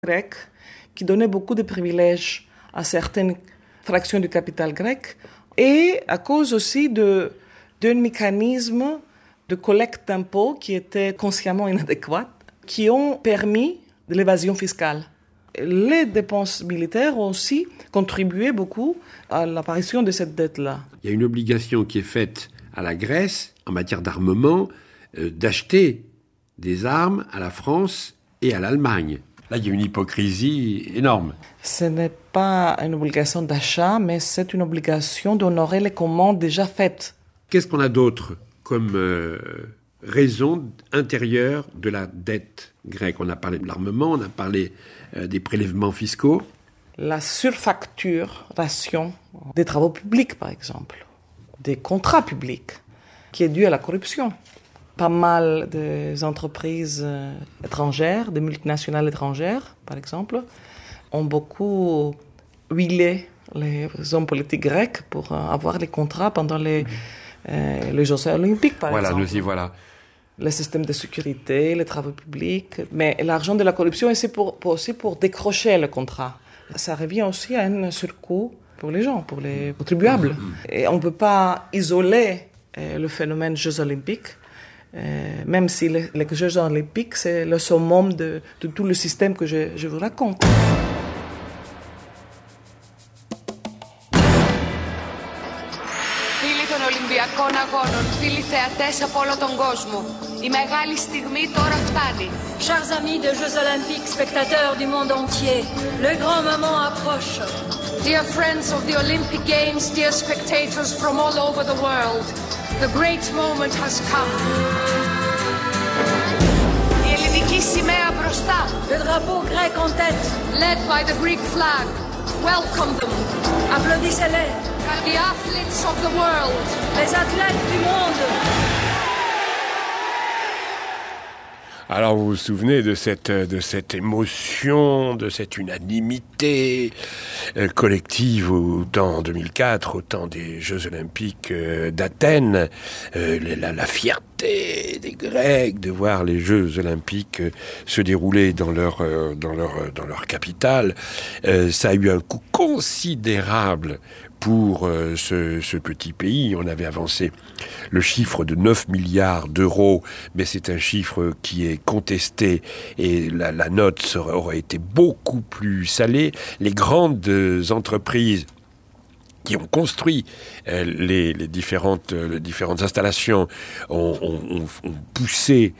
grec qui donnait beaucoup de privilèges à certaines fractions du capital grec et à cause aussi d'un mécanisme de collecte d'impôts qui était consciemment inadéquat, qui ont permis de l'évasion fiscale. Les dépenses militaires ont aussi contribué beaucoup à l'apparition de cette dette-là. Il y a une obligation qui est faite à la Grèce, en matière d'armement, d'acheter des armes à la France et à l'Allemagne. Là, il y a une hypocrisie énorme. Ce n'est pas une obligation d'achat, mais c'est une obligation d'honorer les commandes déjà faites. Qu'est-ce qu'on a d'autre comme raison intérieure de la dette grecque? On a parlé de l'armement, on a parlé des prélèvements fiscaux. La surfacturation des travaux publics, par exemple, des contrats publics, qui est due à la corruption. Pas mal des entreprises étrangères, des multinationales étrangères, par exemple, ont beaucoup huilé les hommes politiques grecs pour avoir les contrats pendant les Jeux olympiques, par exemple. Voilà, nous y voilà. Le système de sécurité, les travaux publics. Mais l'argent de la corruption, c'est aussi pour décrocher le contrat. Ça revient aussi à un surcoût pour les gens, pour les contribuables. Et on ne peut pas isoler le phénomène Jeux olympiques, même si les Jeux olympiques, c'est le summum de tout le système que je vous raconte. Φίλοι των Ολυμπιακών Αγώνων, φίλοι θεατές από όλο τον κόσμο, η μεγάλη στιγμή τώρα φτάνει. Chers amis de Jeux Olympiques, spectateurs du monde entier, le grand moment approche. Dear friends of the Olympic Games, dear spectators from all over the world, the great moment has come. Η ελληνική σημαία μπροστά. Le drapeau grec en tête. Led by the Greek flag. Welcome them. Applaudissez-les. The athletes of the world. Les athlètes du monde. Alors vous vous souvenez de cette émotion, de cette unanimité collective autant en 2004, autant des Jeux Olympiques d'Athènes, la fierté des Grecs de voir les Jeux Olympiques se dérouler dans leur capitale. Ça a eu un coût considérable pour ce petit pays. On avait avancé le chiffre de 9 milliards d'euros, mais c'est un chiffre qui est contesté et la note aurait été beaucoup plus salée. Les grandes entreprises qui ont construit les différentes installations ont poussé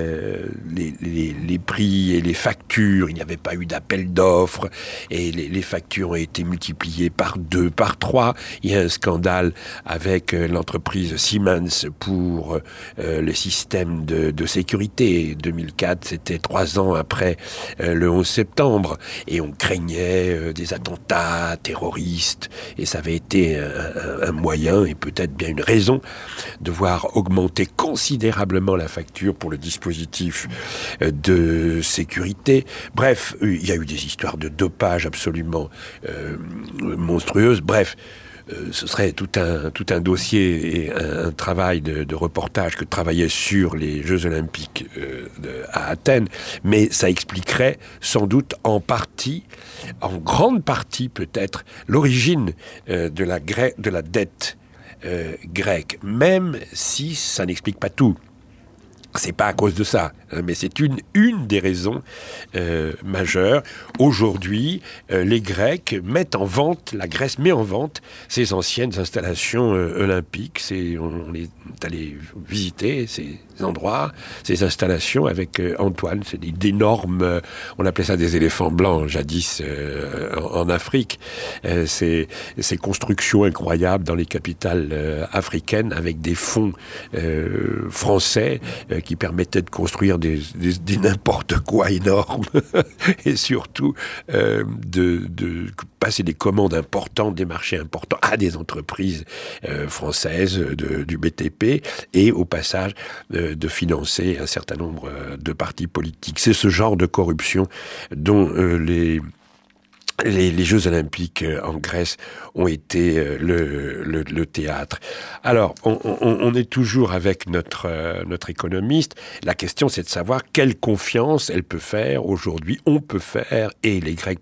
les prix et les factures. Il n'y avait pas eu d'appel d'offres et les factures ont été multipliées par 2, par 3. Il y a un scandale avec l'entreprise Siemens pour le système de sécurité. 2004, c'était 3 ans après le 11 septembre et on craignait des attentats terroristes et ça avait été un moyen et peut-être bien une raison de voir augmenter considérablement la facture pour le dispositif de sécurité. Bref, il y a eu des histoires de dopage absolument monstrueuses. Bref, ce serait tout un dossier et un travail de reportage que travaillait sur les Jeux Olympiques à Athènes, mais ça expliquerait sans doute en grande partie peut-être, l'origine de la dette grecque, même si ça n'explique pas tout. C'est pas à cause de ça, mais c'est une des raisons majeures. Aujourd'hui, les Grecs la Grèce met en vente ses anciennes installations olympiques. On est allé visiter ces endroits, ces installations avec Antoine. C'est d'énormes, on appelait ça des éléphants blancs jadis en Afrique. Ces constructions incroyables dans les capitales africaines avec des fonds français qui permettait de construire des n'importe quoi énormes et surtout de passer des commandes importantes, des marchés importants à des entreprises françaises du BTP et au passage de financer un certain nombre de partis politiques. C'est ce genre de corruption dont les Jeux Olympiques en Grèce ont été le théâtre. Alors, on est toujours avec notre économiste. La question, c'est de savoir quelle confiance elle peut faire aujourd'hui, on peut faire, et les Grecs